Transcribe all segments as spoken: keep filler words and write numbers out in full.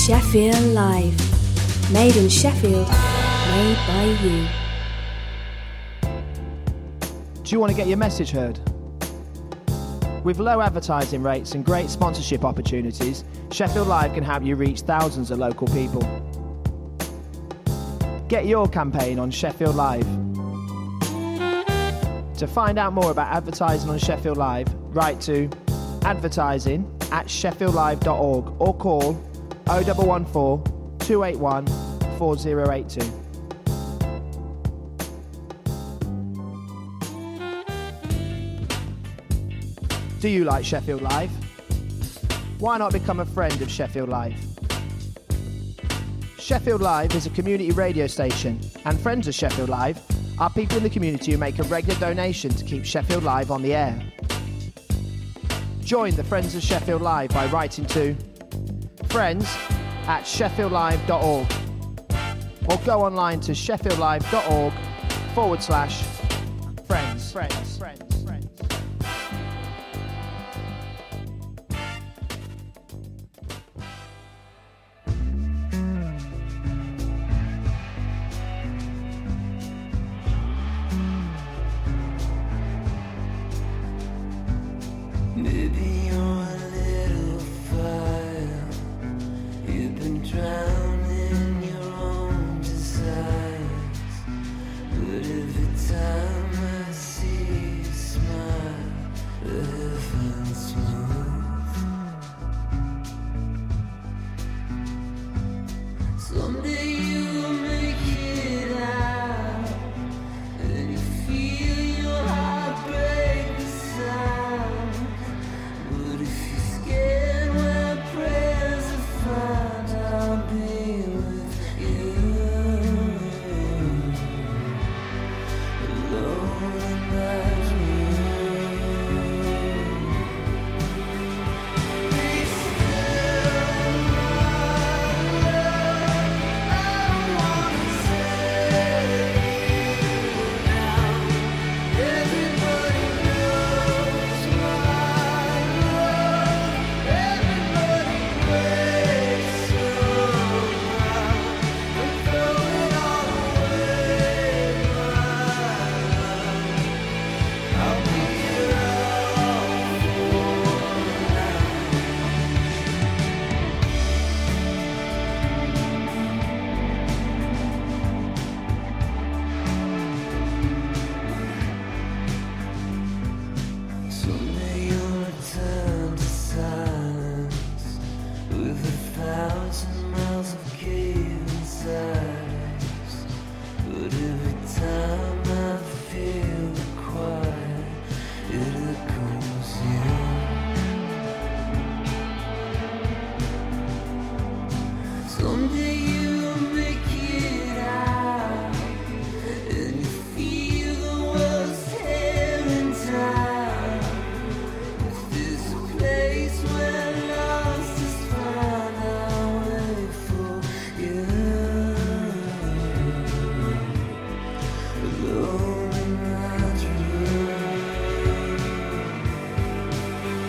Sheffield Live. Made in Sheffield, made by you. Do you want to get your message heard? With low advertising rates and great sponsorship opportunities, Sheffield Live can help you reach thousands of local people. Get your campaign on Sheffield Live. To find out more about advertising on Sheffield Live, write to advertising at sheffield live dot org or call oh one one four, two eight one, four oh eight two. Do you like Sheffield Live? Why not become a friend of Sheffield Live? Sheffield Live is a community radio station, and friends of Sheffield Live are people in the community who make a regular donation to keep Sheffield Live on the air. Join the Friends of Sheffield Live by writing to friends at sheffield live dot org or go online to sheffield live dot org forward slash friends. Friends. Friends.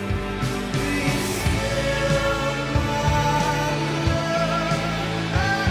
Oh,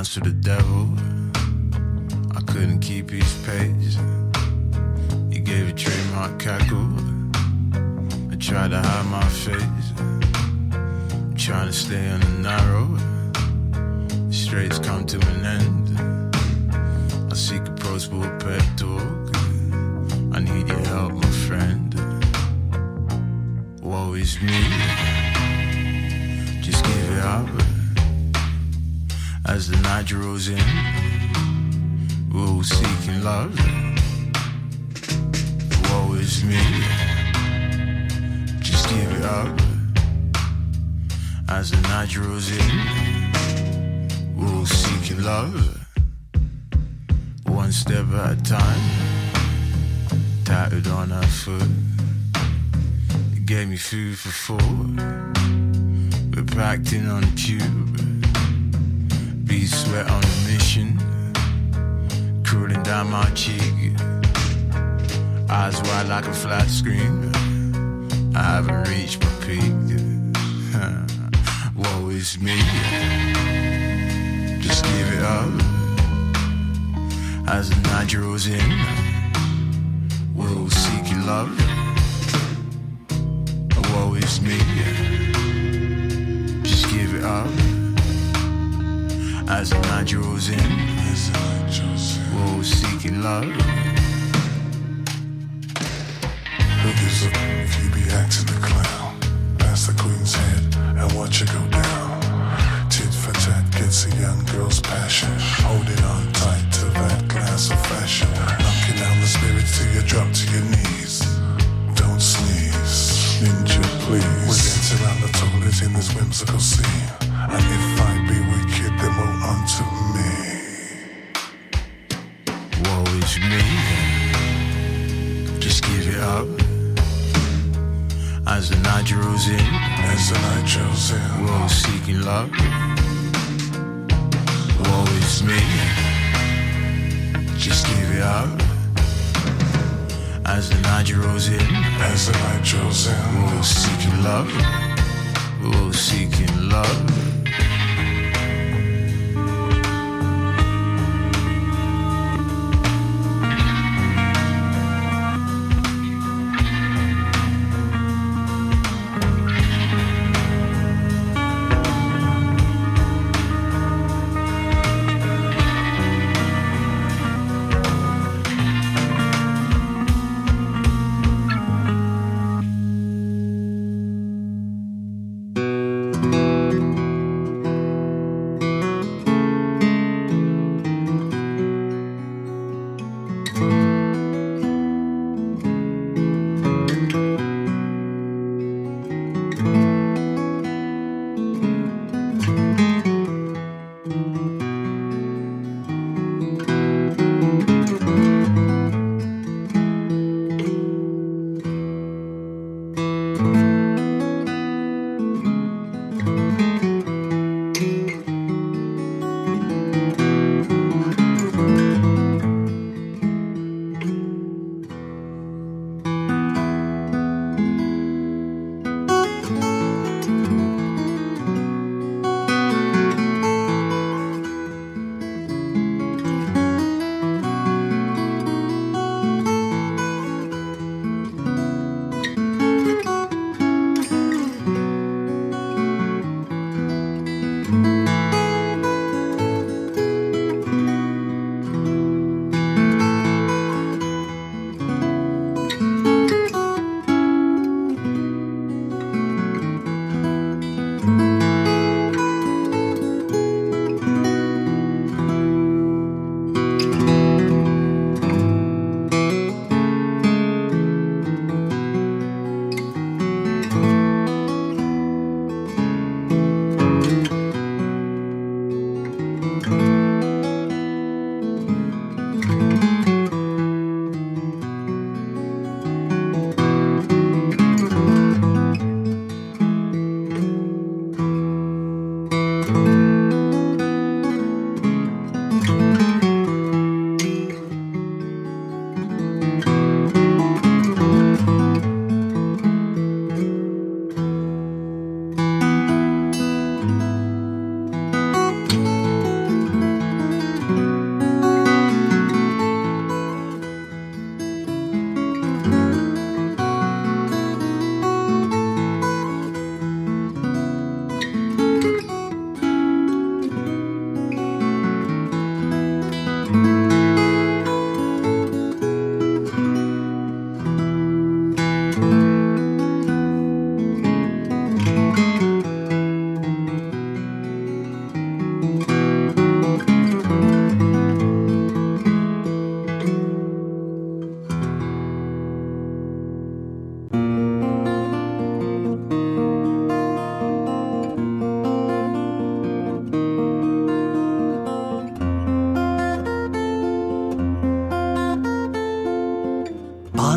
dance with the devil. I couldn't keep his pace. He gave a trademark cackle. I tried to hide my face. I'm trying to stay on the narrow. The straight's come to an end. I seek approach for a pep talk. I need your help, my friend. Woe is me. Just give it up. As the night draws in, we're all seeking love. Woe is me. Just give it up. As the night draws in, we're all seeking love. One step at a time, tattooed on her foot. It gave me food for thought. We're packed in on the tube. Beat sweat on a mission, cooling down my cheek. Eyes wide like a flat screen. I haven't reached my peak. Woe is me. Just give it up. As the night draws in, we're all seeking love. Woe is me. Just give it up. As the night draws in, we're all seeking love. Who gives a if you be acting the clown? Pass the queen's head and watch her go down. Tit for tat gets a young girl's passion. Holding on tight to that glass of fashion. Knocking down the spirits till you drop to your knees. Don't sneeze, ninja please. We dance around the toilet in this whimsical scene. And if I be wicked, then woe unto me. Woe is me. Just give it up. As the night draws in, as the night draws in, we're all seeking love. Woe is me. Just give it up. As the night draws in, as the night draws in, we're all seeking love. We're all seeking love.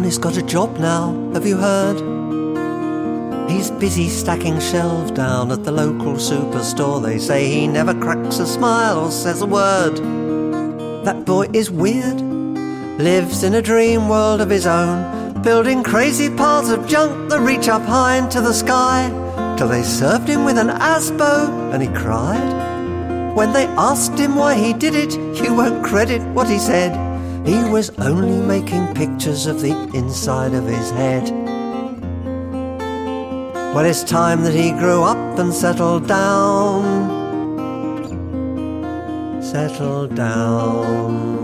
Barney's got a job now, have you heard? He's busy stacking shelves down at the local superstore. They say he never cracks a smile or says a word. That boy is weird, lives in a dream world of his own, building crazy piles of junk that reach up high into the sky, till they served him with an asbo and he cried. When they asked him why he did it, you won't credit what he said. He was only making pictures of the inside of his head. Well, it's time that he grew up and settled down. Settled down.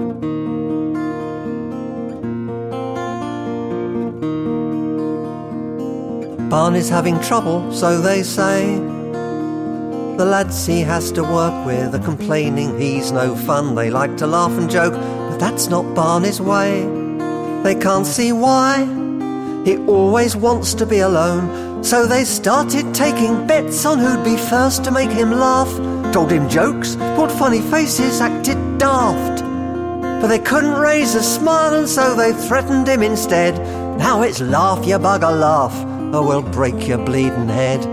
Barney's having trouble, so they say. The lads he has to work with are complaining he's no fun. They like to laugh and joke, but that's not Barney's way. They can't see why. He always wants to be alone. So they started taking bets on who'd be first to make him laugh. Told him jokes, pulled funny faces, acted daft. But they couldn't raise a smile, and so they threatened him instead. Now it's laugh, you bugger, laugh, or we'll break your bleeding head.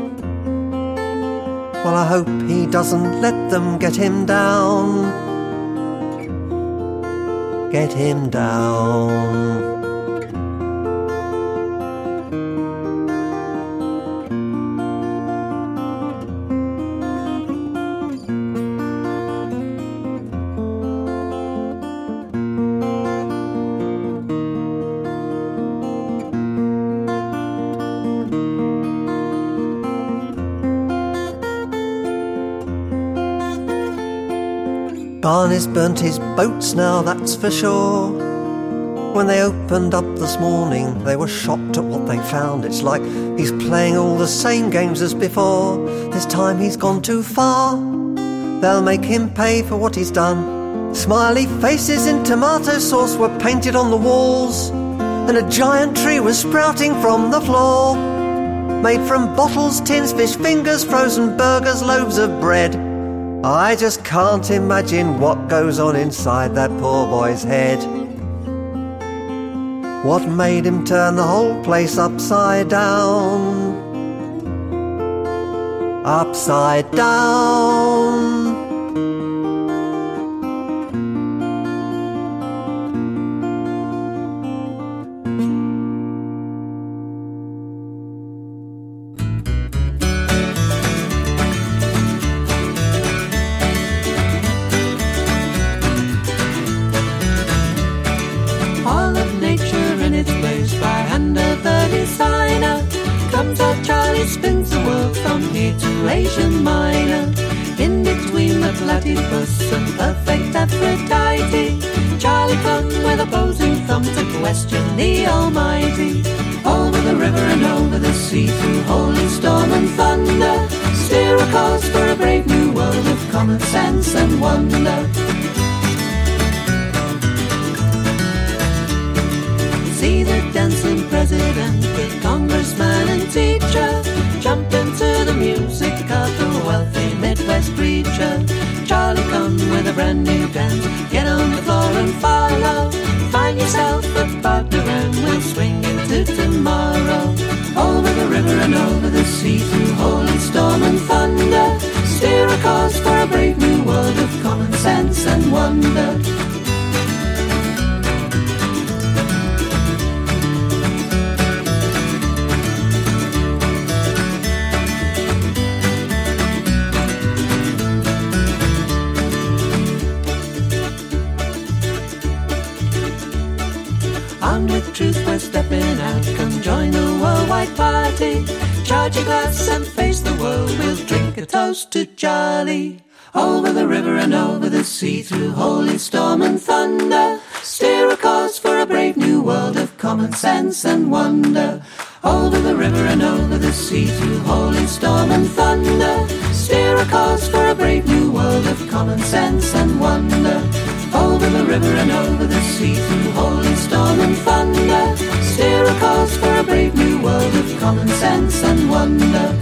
Well, I hope he doesn't let them get him down. Get him down. Barney's burnt his boats now, that's for sure. When they opened up this morning, they were shocked at what they found. It's like he's playing all the same games as before. This time he's gone too far. They'll make him pay for what he's done. Smiley faces in tomato sauce were painted on the walls, and a giant tree was sprouting from the floor, made from bottles, tins, fish fingers, frozen burgers, loaves of bread. I just can't imagine what goes on inside that poor boy's head. What made him turn the whole place upside down? Upside down. Spins the world from here to Asia Minor. In between the platypus and perfect Aphrodite, Charlie come with opposing thumb to question the Almighty. Over the river and over the sea, through holy storm and thunder, steer a course for a brave new world of common sense and wonder. See the dancing president with congressman and teacher, jump into the music of the wealthy Midwest preacher. Charlie come with a brand new dance, get on the floor and follow. Find yourself a partner and we'll swing into tomorrow. Over the river and over the sea, through holy storm and thunder, steer a course for a brave new world of common sense and wonder. Truth, we're stepping out, come join the worldwide party. Charge your glass and face the world, we'll drink a toast to Charlie. Over the river and over the sea, through holy storm and thunder, steer a course for a brave new world of common sense and wonder. Over the river and over the sea, through holy storm and thunder, steer a course for a brave new world of common sense and wonder. Over the river and over the sea, through holy storm and thunder, steer a course for a brave new world of common sense and wonder.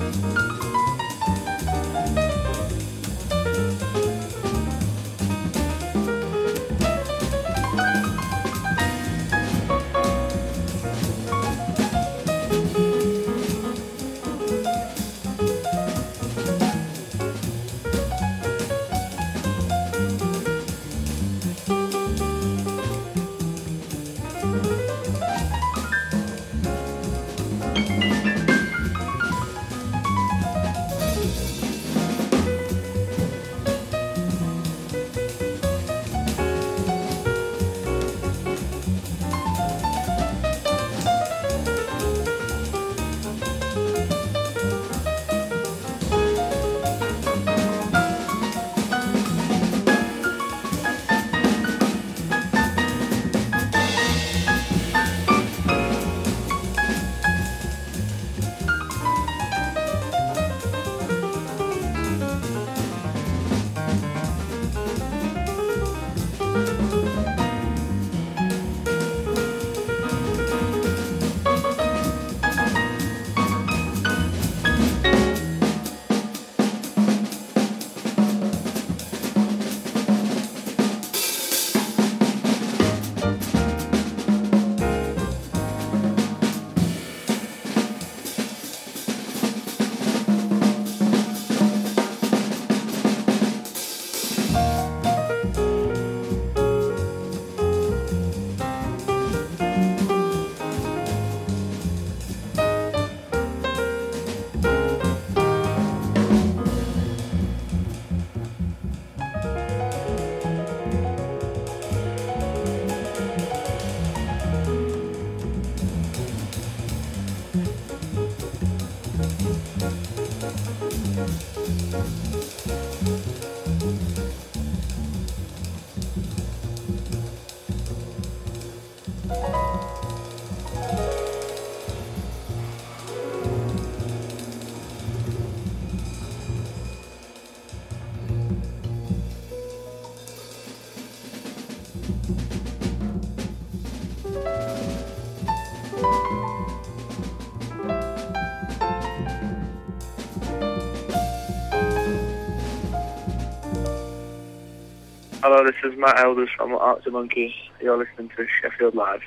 Hello, this is Matt Elders from Arctic Monkeys. You're listening to Sheffield Live.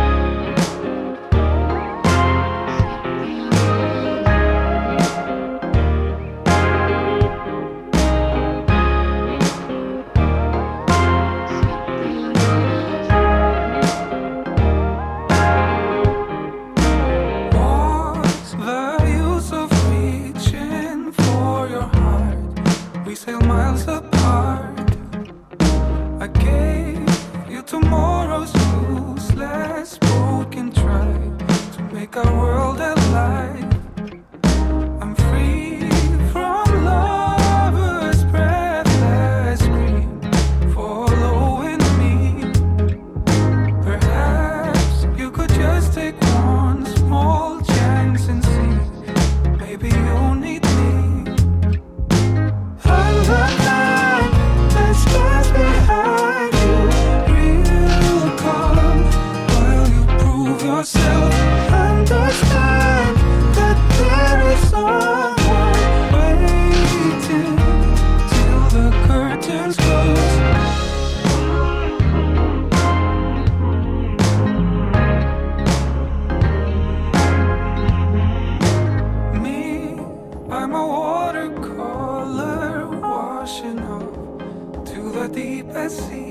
What's the use of reaching for your heart? We sail miles apart. I gave you tomorrow's useless broken try to make our world alive. I'm free from lovers' breathless scream following me. Perhaps you could just take one small chance and see. Maybe you need me. I'm the night that stands behind you, real calm while you prove yourself. Understand that there is someone waiting till the curtains close. Me, I'm a watercolor washing off to the deepest sea.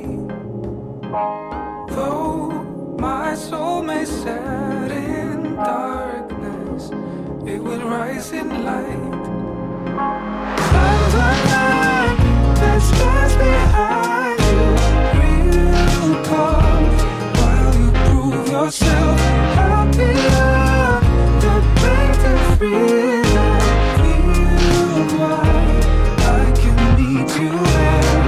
Though my soul may set in darkness, it will rise in light. I'm the light that stands behind you, real calm while you prove yourself. Happy love, the painted freedom, feel why I can meet you there.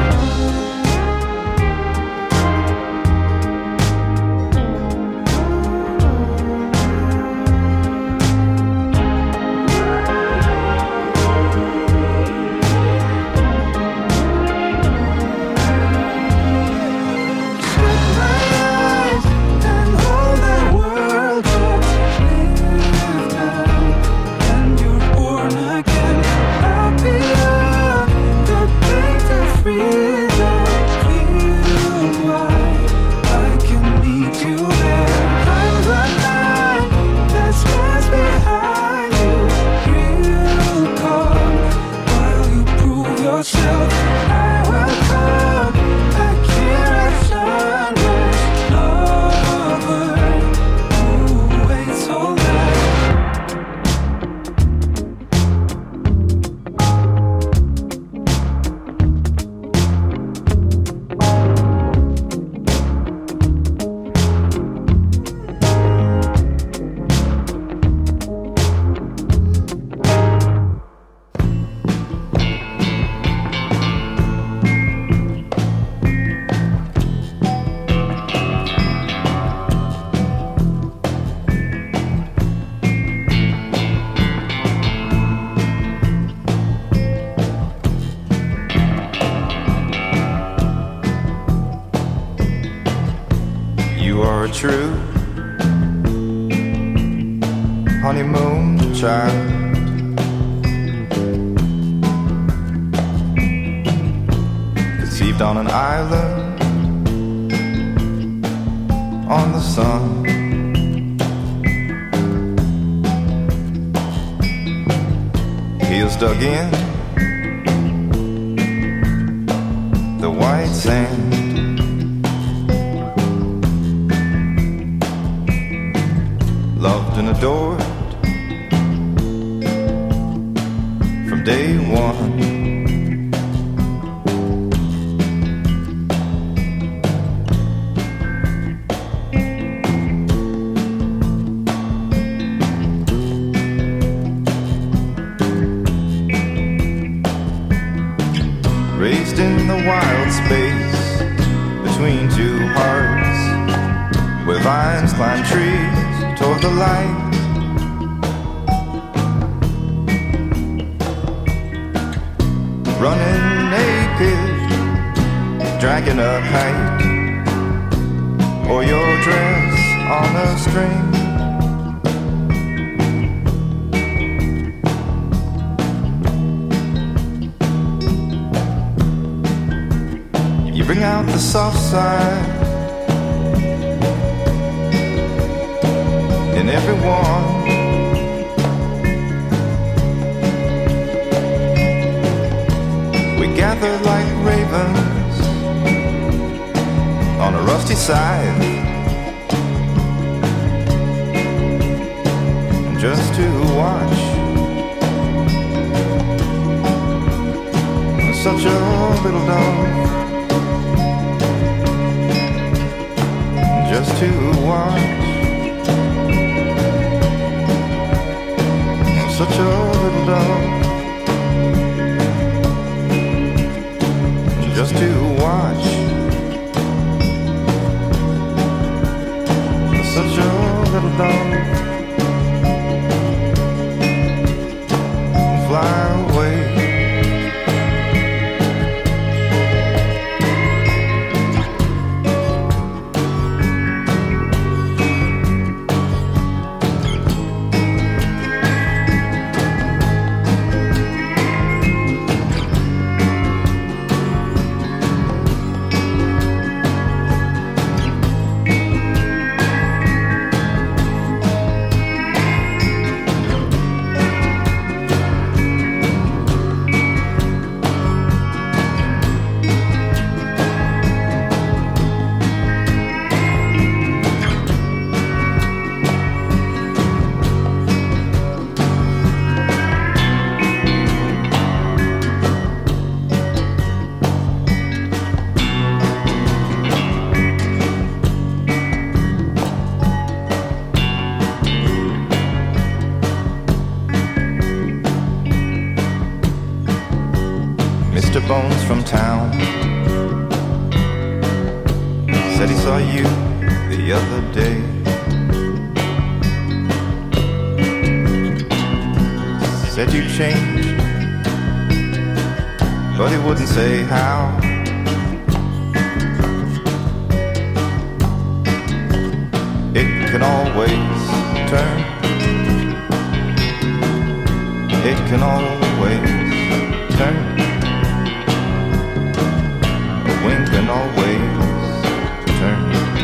a true honeymoon child. Conceived on an island on the sun. Heels dug in the white sand. Loved and adored from day one. Raised in the wild space between two hearts, where vines climb trees toward the light. Running naked, dragging a kite, or your dress on a string. You bring out the soft side in everyone. We gather like ravens on a rusty side, just to watch such a little dog, just to watch such a little dog, just to watch such a little dog fly away. Mister Bones from town said he saw you the other day. Said you changed, but he wouldn't say how. It can always turn, it can always turn. Wind can always turn.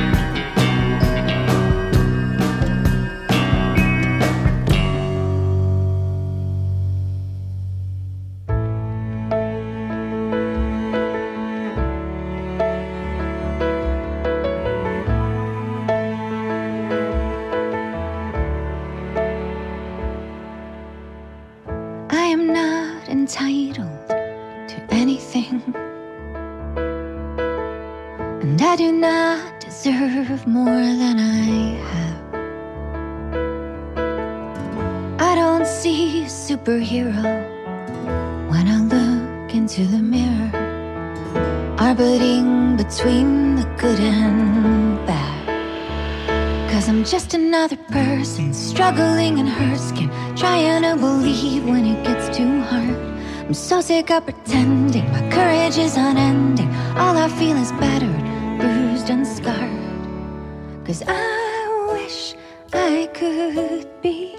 I am not entitled to anything, and I do not deserve more than I have. I don't see a superhero when I look into the mirror, orbiting between the good and bad. 'Cause I'm just another person struggling in her skin, trying to believe when it gets too hard. I'm so sick of pretending my courage is unending. All I feel is battered, bruised and scarred. 'cause I wish I could be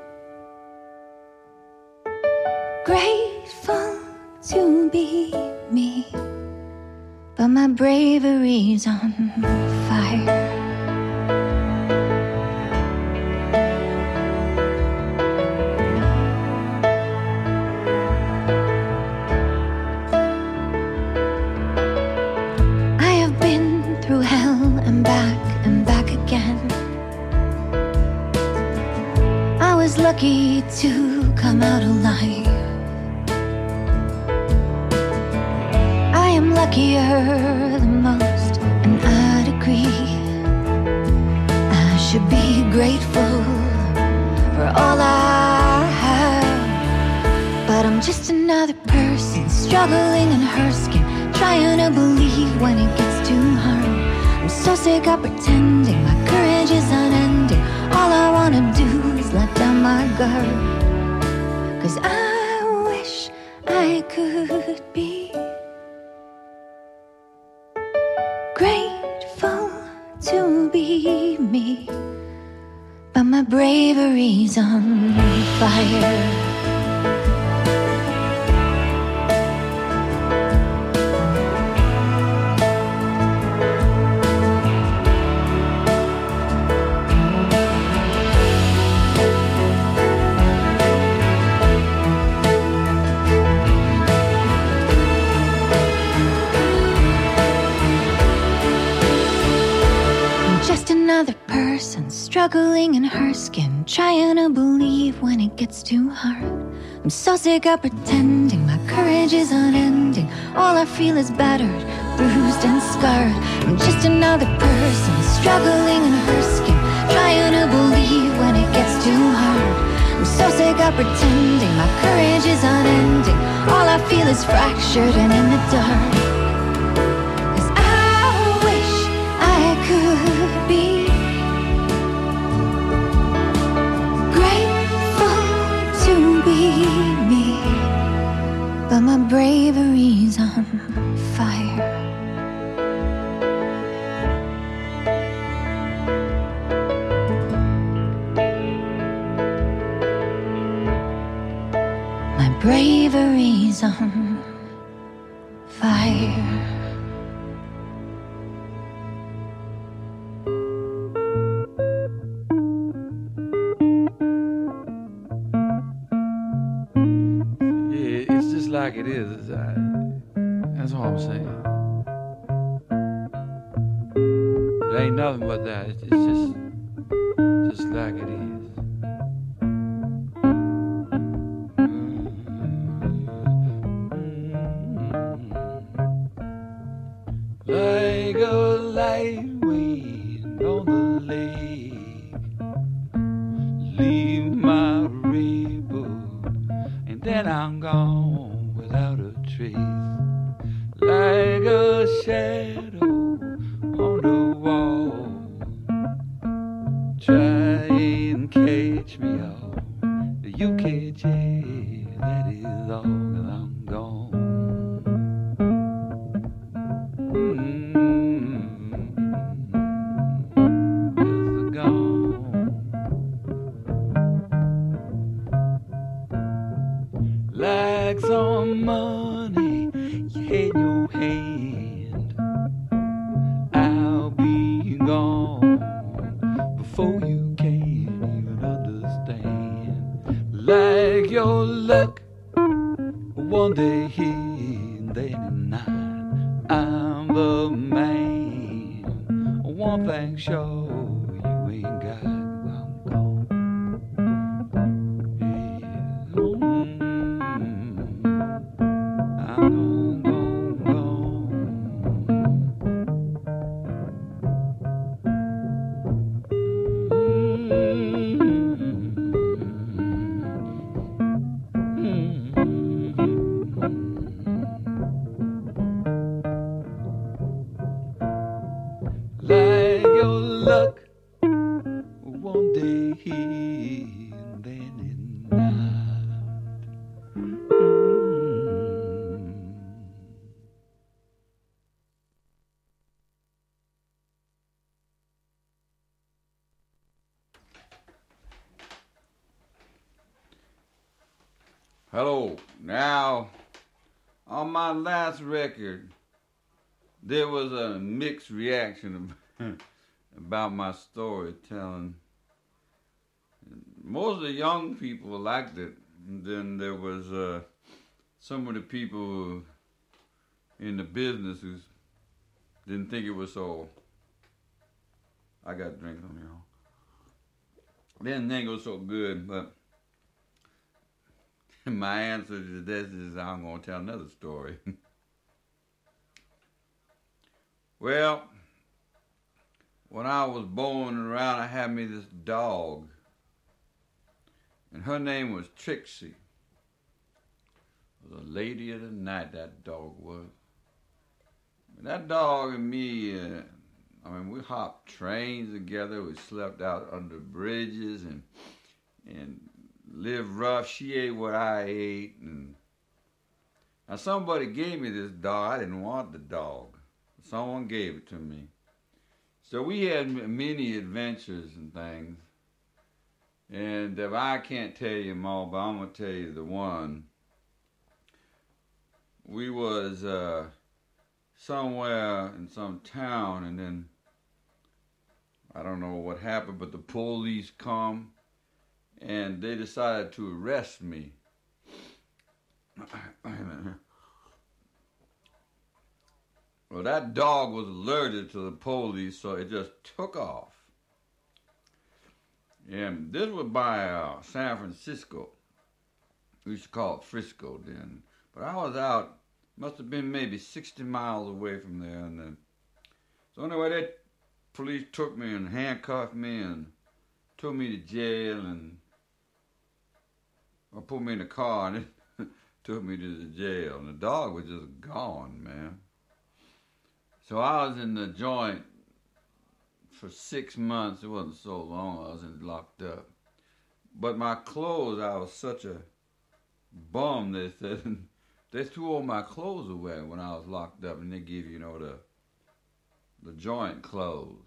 grateful to be me, but my bravery's on fire. Lucky to come out alive. I am luckier than most, and I'd agree. I should be grateful for all I have, but I'm just another person struggling in her skin, trying to believe when it gets too hard. I'm so sick of pretending my courage is unending. All I wanna do is let down my guard, 'cause I wish I could be grateful to be me, but my bravery's on fire. Another person struggling in her skin, trying to believe when it gets too hard. I'm so sick of pretending my courage is unending. All I feel is battered, bruised and scarred. I'm just another person struggling in her skin, trying to believe when it gets too hard. I'm so sick of pretending my courage is unending. All I feel is fractured and in the dark, 'cause I wish I could be me, but my bravery's on fire. My bravery's on fire. Like it is, I, that's all I'm saying. There ain't nothing but that. It's just, just like it is. Like a light wind on the lake, leave my reboot, and then I'm gone without a trace, like a shadow on the wall. Try and catch me all, you can't, yeah, that is all, 'cause I'm gone. Mm-hmm. Just gone. Like some money you had in your hand, I'll be gone before you can even understand. Like your luck, one day here, then at night, I'm the man. One thing sure, you ain't got. Like your luck, one day here, then at night. Mm-hmm. Hello. Now, on my last record, there was a mixed reaction about my storytelling. Most of the young people liked it. And then there was uh, some of the people in the business who didn't think it was so. I got a drink on y'all. Didn't think it was so good, but my answer to this is I'm going to tell another story. Well, when I was born around, I had me this dog. And her name was Trixie. It was a lady of the night, that dog was. And that dog and me, uh, I mean, we hopped trains together. We slept out under bridges and and lived rough. She ate what I ate. And now somebody gave me this dog. I didn't want the dog. Someone gave it to me. So we had many adventures and things. And if I can't tell you them all, but I'm going to tell you the one. We was uh, somewhere in some town, and then I don't know what happened, but the police come, and they decided to arrest me. Well, that dog was alerted to the police, so it just took off. And this was by uh, San Francisco. We used to call it Frisco then. But I was out, must have been maybe sixty miles away from there. And then, so anyway, that police took me and handcuffed me and took me to jail and or put me in the car and it took me to the jail. And the dog was just gone, man. So I was in the joint for six months. It wasn't so long. I was in, locked up. But my clothes, I was such a bum. They said they threw all my clothes away when I was locked up, and they give you, you know, the the joint clothes.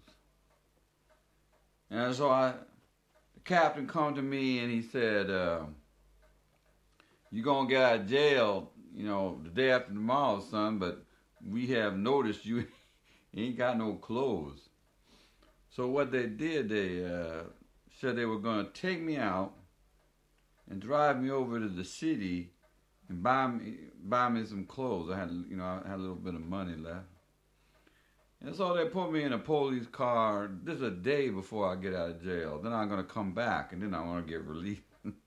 And so I, the captain come to me and he said, uh, "You gonna get out of jail, you know, the day after tomorrow, son. But we have noticed you ain't got no clothes." So what they did, they uh, said they were going to take me out and drive me over to the city and buy me buy me some clothes. I had, you know, I had a little bit of money left. And so they put me in a police car. This is a day before I get out of jail. Then I'm going to come back, and then I want to get released.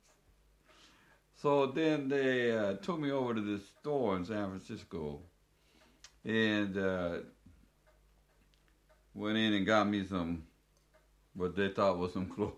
So then they uh, took me over to this store in San Francisco and uh, went in and got me some, what they thought was some clothes.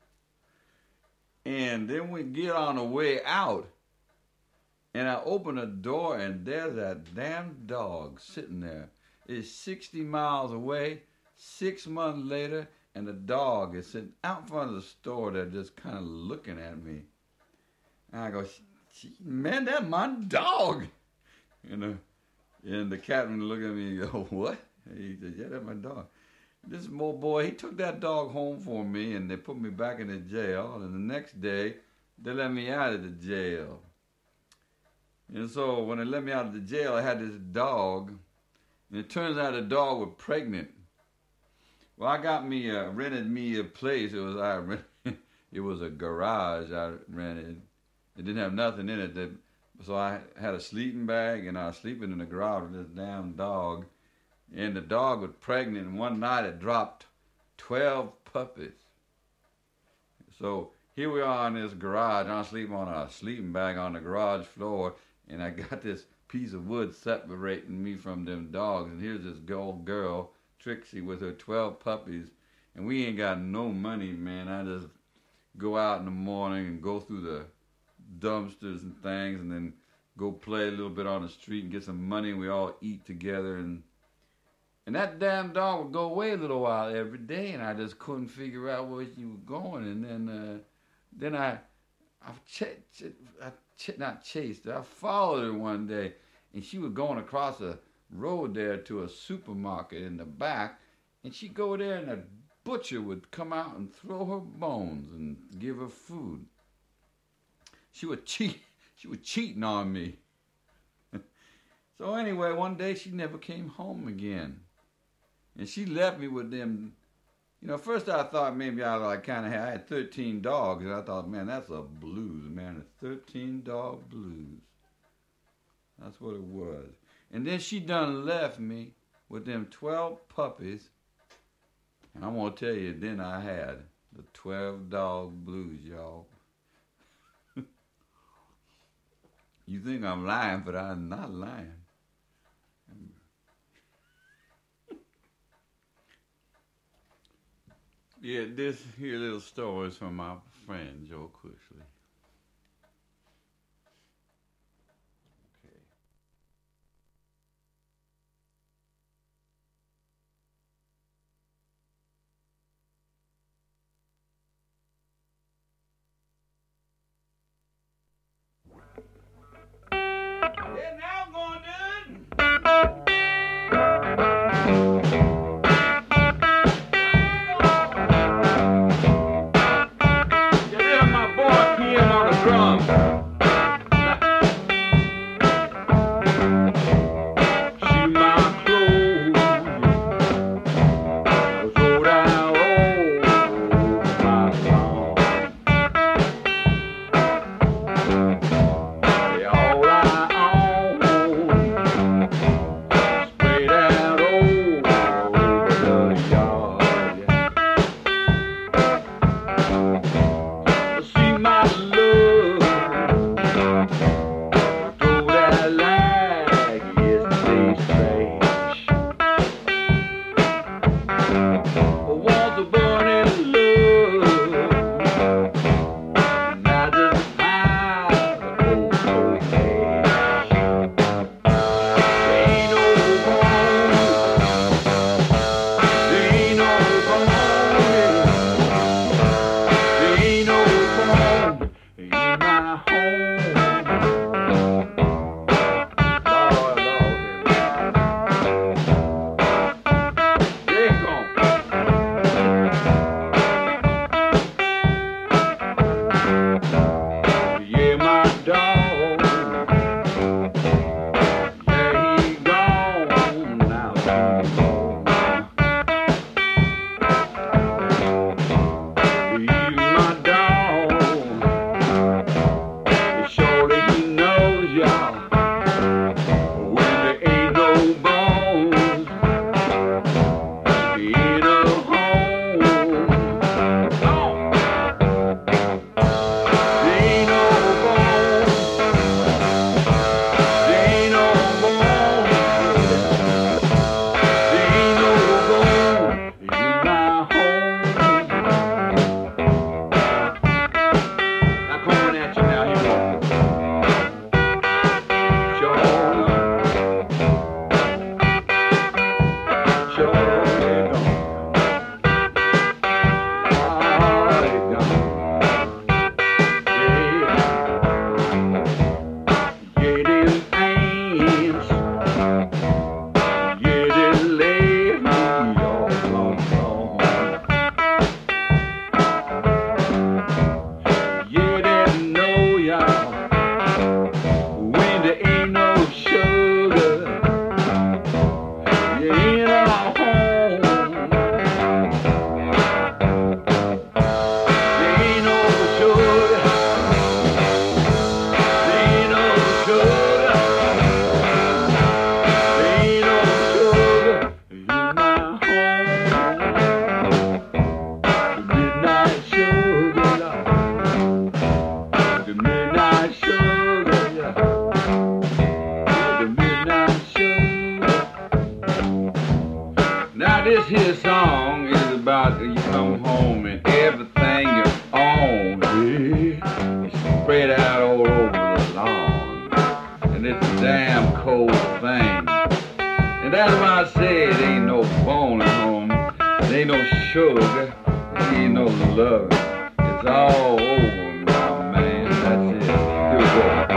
And then we get on the way out, and I open the door, and there's that damn dog sitting there. It's sixty miles away, six months later, and the dog is sitting out in front of the store there just kind of looking at me. And I go, "Man, that's my dog." You know, and the captain looked at me and go, "What?" He said, "Yeah, that's my dog." This old boy, he took that dog home for me, and they put me back in the jail. And the next day, they let me out of the jail. And so when they let me out of the jail, I had this dog, and it turns out the dog was pregnant. Well, I got me, uh, rented me a place. It was I rented, it was a garage I rented. It didn't have nothing in it. That, so I had a sleeping bag, and I was sleeping in the garage with this damn dog. And the dog was pregnant, and one night it dropped twelve puppies. So here we are in this garage. I'm sleeping on a sleeping bag on the garage floor, and I got this piece of wood separating me from them dogs. And here's this old girl, Trixie, with her twelve puppies, and we ain't got no money, man. I just go out in the morning and go through the dumpsters and things, and then go play a little bit on the street and get some money, and we all eat together. And And that damn dog would go away a little while every day, and I just couldn't figure out where she was going. And then, uh, then I, I, ch- ch- I ch- not chased her. I followed her one day, and she was going across a road there to a supermarket in the back, and she'd go there, and a butcher would come out and throw her bones and give her food. She would cheat. She was cheating on me. So anyway, one day she never came home again. And she left me with them. You know, first I thought maybe I like kind of had, I had thirteen dogs. And I thought, man, that's a blues, man. A thirteen dog blues. That's what it was. And then she done left me with them twelve puppies. And I'm going to tell you, then I had the twelve dog blues, y'all. You think I'm lying, but I'm not lying. Yeah, this here little story is from my friend Joe Cushly. Yeah, now I'm going to this here song is about you come home and everything you own, yeah, is spread out all over the lawn. And it's a damn cold thing. And that's why I say it ain't no bone at home. It ain't no sugar. It ain't no love. It's all over, my man. That's it. Here we go.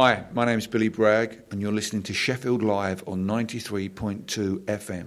Hi, my name's Billy Bragg, and you're listening to Sheffield Live on ninety-three point two F M.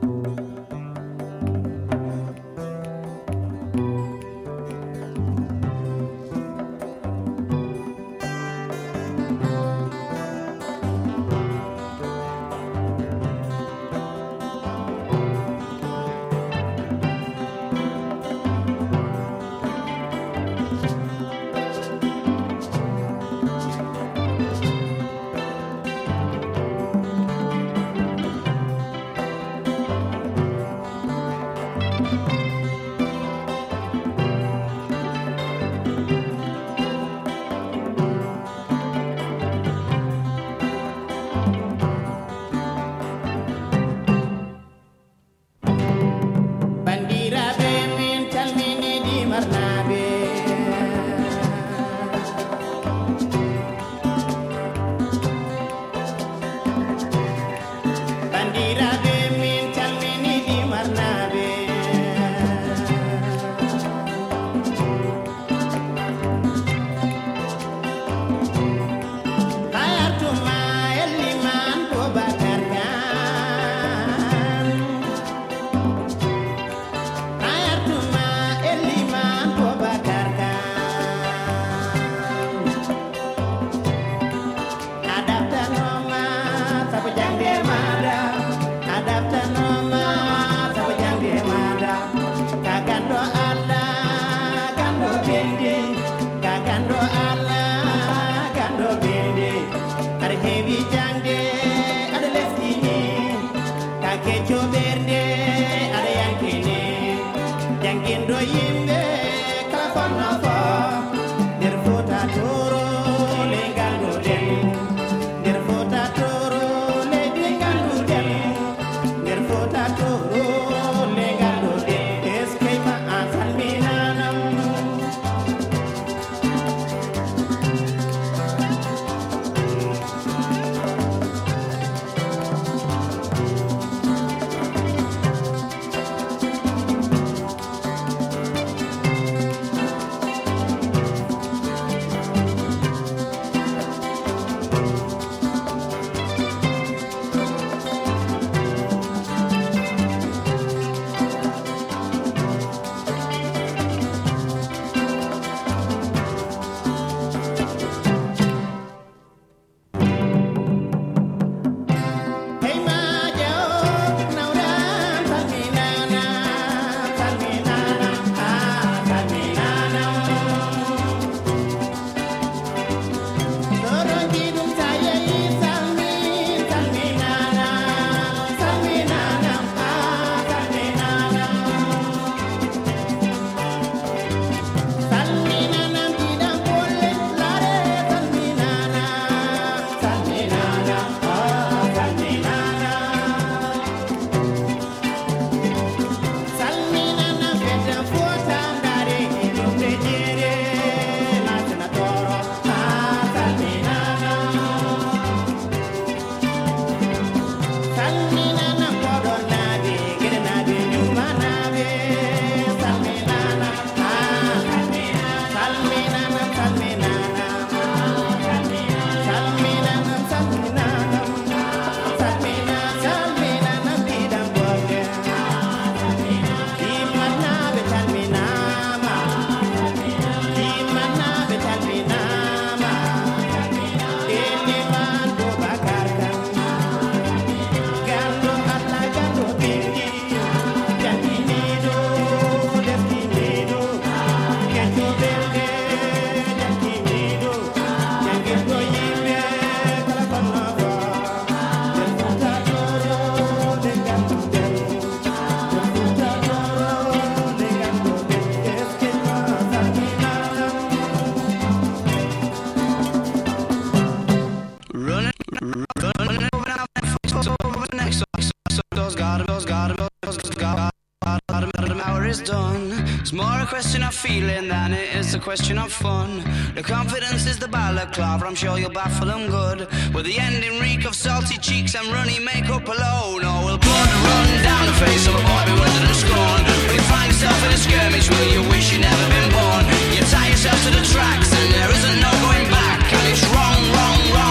Feeling than it is a question of fun. The confidence is the balaclava, I'm sure you'll baffle them good. With the ending reek of salty cheeks and runny makeup alone. Oh, we'll blood run down the face of a boy bewildered and scorned. When you find yourself in a skirmish, will you wish you'd never been born? You tie yourself to the tracks and there isn't no going back. And it's wrong, wrong, wrong.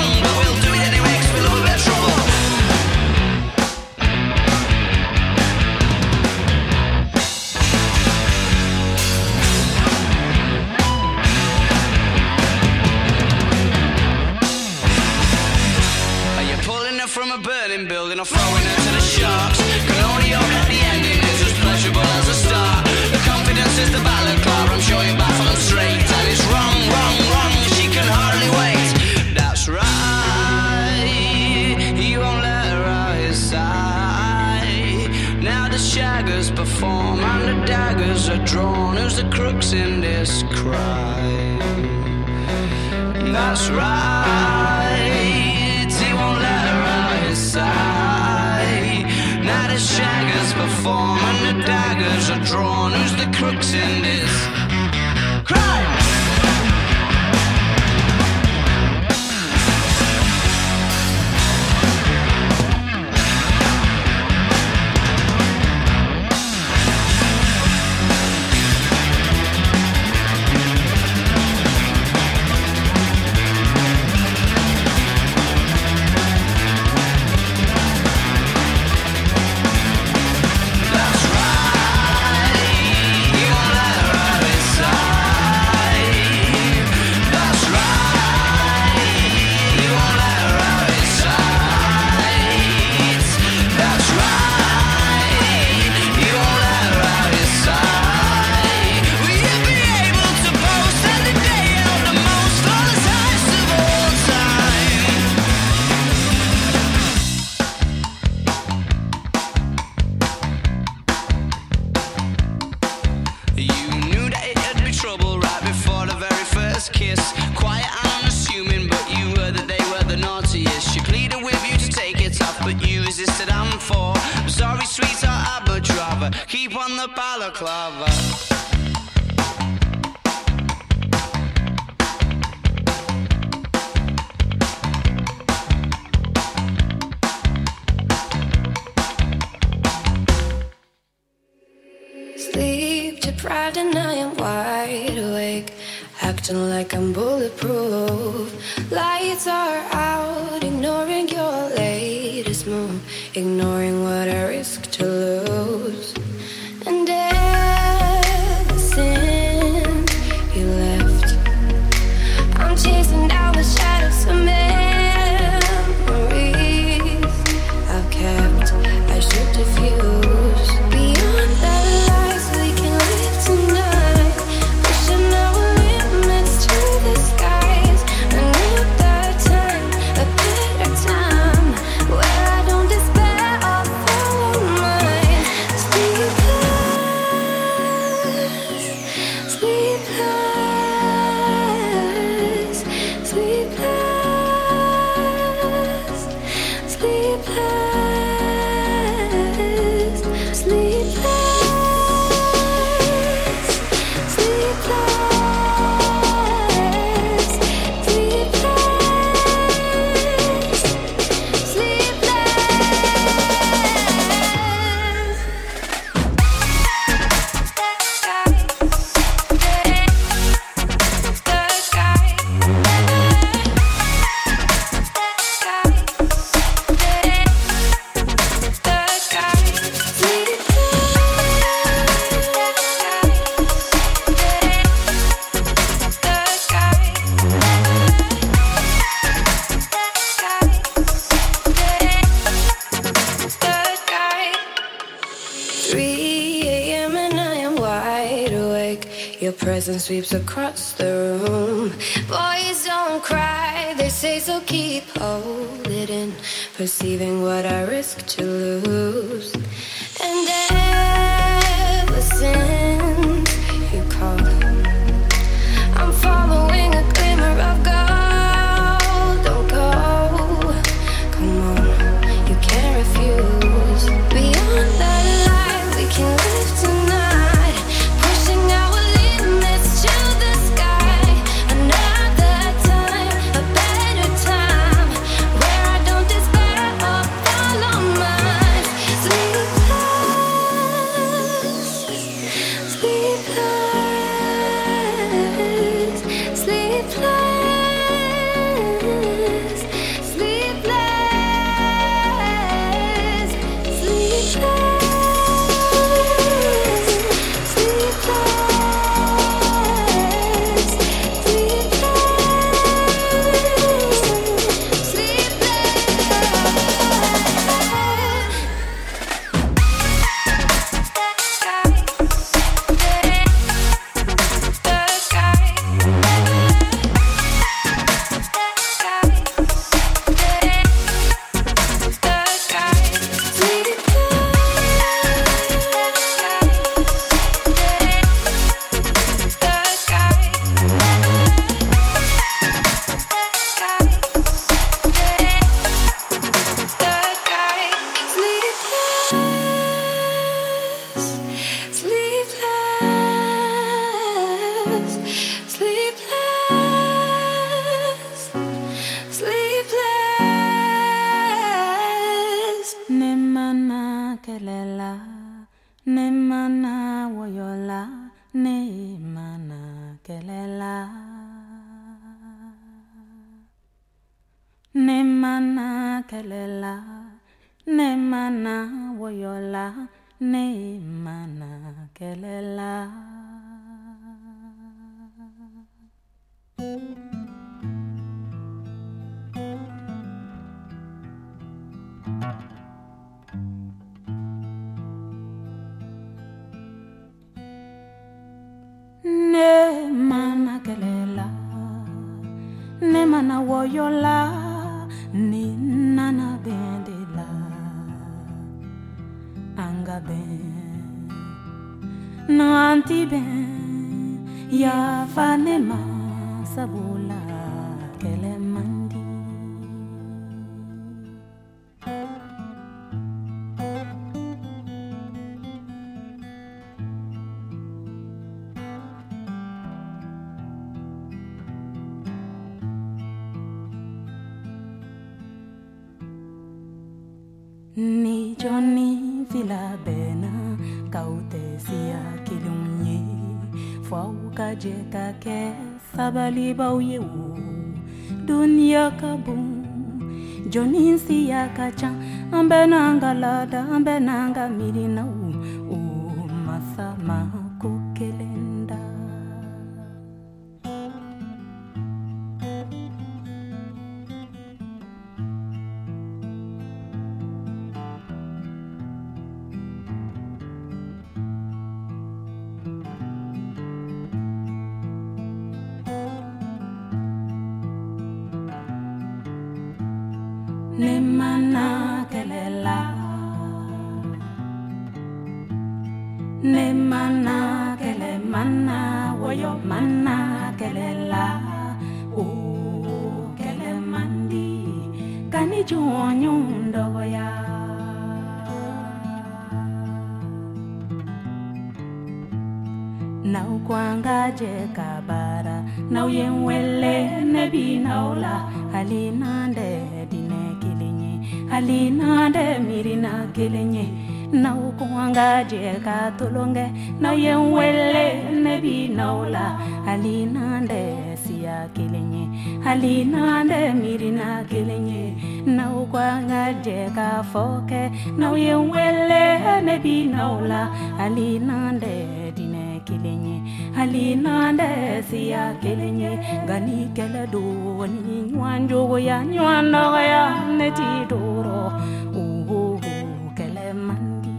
perform and the daggers are drawn. Who's the crooks in this crime? That's right, he won't let her out of his sight. Now the shaggers perform and the daggers are drawn. Who's the crooks in this crime? Balaclava. Sleep deprived and I am wide awake, acting like I'm bulletproof. Lights are out, ignoring your latest move, ignoring what I risk to lose. And ever since you left, I'm chasing down the shadows of memories I've kept. I should diffuse beyond the lies we can live tonight. Pushing our limits to the skies. Another time, a better time, where I don't despair or follow mine. Sleepless, sleepless, sleepless, sleepless, sleepless, sleepless, sleepless, three a.m. and I am wide awake. Your presence sweeps across the room. Boys don't cry, they say, so keep hold it in, perceiving what I risk to lose. And ever since you called, I'm following a glimmer of gold. Don't go, come on, you can't refuse. Beyond the light, we can live tonight, pushing our limits to the sky. Another time, a better time, where I don't despair or follow mine. Sleep Ne mana woyola, ne mana kelela. Ne mana kelela, ne mana woyola, ne mana kelela. Ne mana kelela, ne mana woyola, ni nana bendela, anga ben, no anti ben, ya fanema sabula kele mandi. Ni Johnny vila bena kaute sia kilunye fauka jeka ke sabali bauye u dunia kabum Johnny sia kacha ambena ngalada ambena ngamirina u u masama kukelenda. Ne mana kelela, ne mana kele mana woyo mana kelela, oh kele mandi kani juonyundo ya. Nau kwanga je kabara, nau yenwele nebi naula, halinande dine Halina de mirina kelenye na ukwanga je ka tolonge na yenwele nebi naula halina de siya kelenye halina de mirina kelenye na ukwanga je ka foke na yenwele nebi naula halina de dine kelenye halina de siya kelenye gani kele do ni nwanjo ya nywando ya neti doro oh kele mandi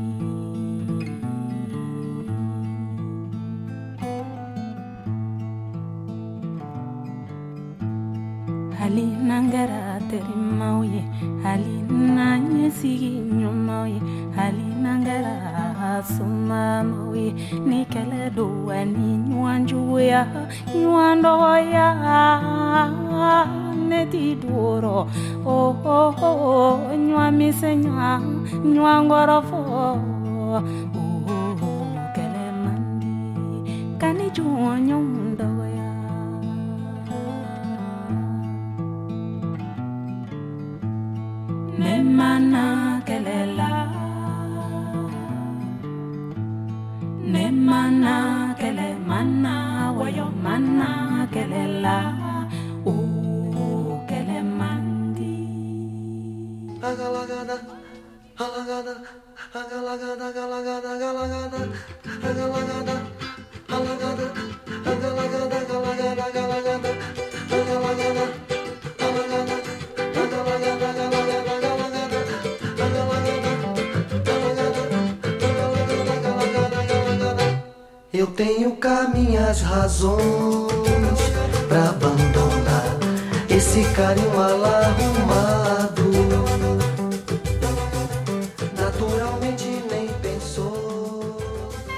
halina ngara terimauye halina nyesi nyomauye halina ngara suma mauye ni kele do ni nwanjo ya nywando ya neti duro oh oh oh nywa misenya nywa ngorofo oh oh kele mandi kani juonyo ndo ya ne mana kelela ne mana kele mana woyo mana kelela oh kele mandi agalagada agalagada agalagada agalagada agalagada agalagada agalagada agalagada agalagada agalagada agalagada eu tenho cá minhas razões pra abandonar esse carinho mal arrumado.